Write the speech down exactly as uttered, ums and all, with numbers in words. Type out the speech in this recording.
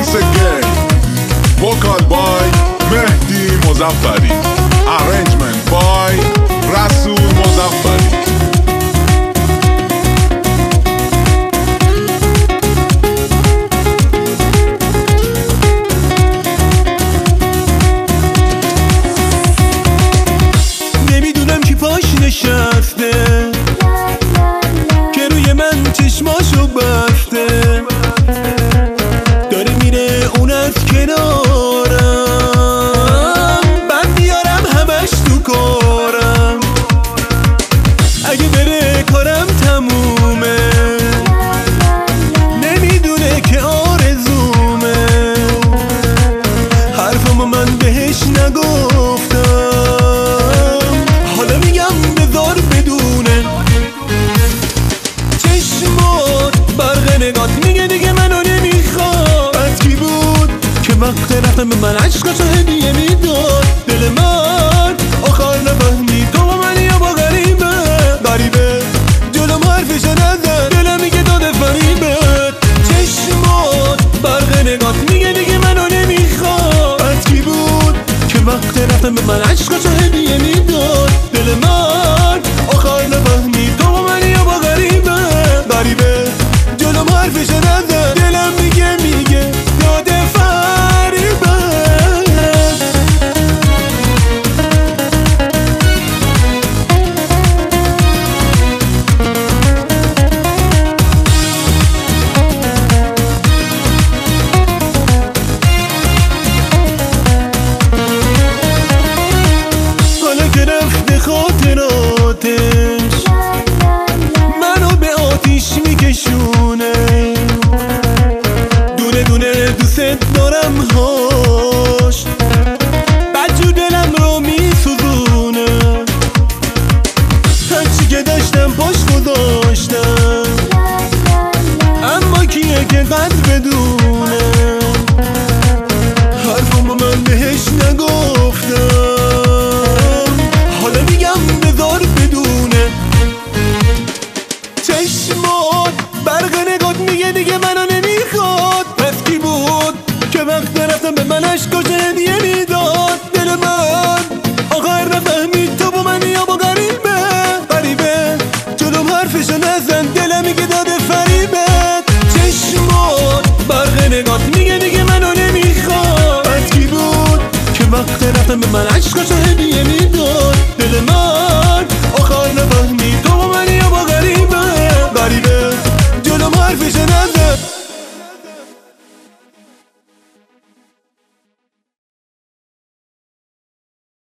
once again. Vocal by مهدی مظفری. Arrangement by رسول مظفری. نمیدونم کی پاش نشسته که روی من چشماشو بسته، داره میره اون از کنارم، من بیارم همش تو کارم، اگه بره کارم تمومه، نمیدونه که آرزومه، حرفمو من بهش نگفتم، حالا میگم بذار بدونه. چشمات برق نگات میگه دیگه منو نمیخواد، بس کی بود که وقت رفتم به من عشقشو هدیه میداد، دل من آخر نفهمید تو با من یا با غریبه، غریبه جلوم حرفشو نزن، دلم میگه داده فریبه. چشمات برق نگات میگه دیگه منو نمیخواد، بس کی بود که وقت رفتم به من عشقشو هدیه میداد، دل من آخر نفهمید تو با من یا با غریبه، غریبه جلوم حرفشو نزن، دلم میگه میگه داده فریبه. حالا که رفته خاطراتش منو به آتیش میکشونه، دونه دونه دوست دارم هاش، بدجور دلم رو میسوزونه، هرچی که داشتم پاش گذاشتم، اما کیه که قدر بدونه، حرفمو من بهش نگفتم، حالا میگم بذار بدونه. چشمات برق نگات میگه دیگه منو نمیخواد، پس کی بود که وقت رفتم به من عشقاش هدیه میداد، دل من آخر نفهمید تو با من یا با غریبه، غریبه جلوم حرفشو نزن، دلم میگه داده فریبه. چشمات برق نگات میگه دیگه منو نمیخواد، پس کی بود که وقت رفتم به من عشقاش هدیه میداد، دل من آخر نفهمید تو با من یا با غریبه، غریبه جلوم حرفشو